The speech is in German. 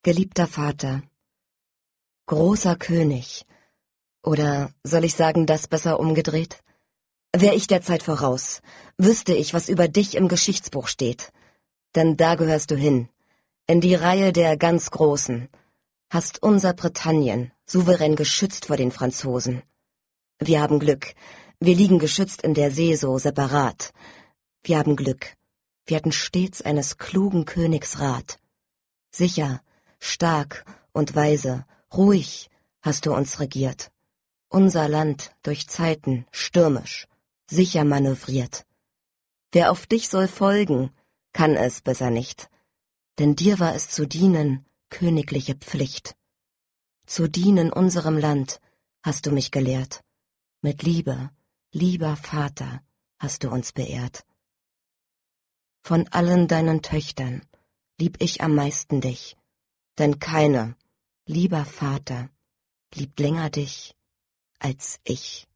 Geliebter Vater, großer König, oder soll ich sagen, das besser umgedreht? Wär ich der Zeit voraus, wüsste ich, was über dich im Geschichtsbuch steht. Denn da gehörst du hin, in die Reihe der ganz Großen, hast unser Britannien souverän geschützt vor den Franzosen. Wir haben Glück, wir liegen geschützt in der See so separat. Wir haben Glück, wir hatten stets eines klugen Königs Rat. Sicher, stark und weise, ruhig hast du uns regiert. Unser Land durch Zeiten stürmisch, sicher manövriert. Wer auf dich soll folgen, kann es besser nicht. Denn dir war es zu dienen, königliche Pflicht. Zu dienen unserem Land hast du mich gelehrt. Mit Liebe, lieber Vater, hast du uns beehrt. Von allen deinen Töchtern lieb ich am meisten dich, denn keine, lieber Vater, liebt länger dich als ich.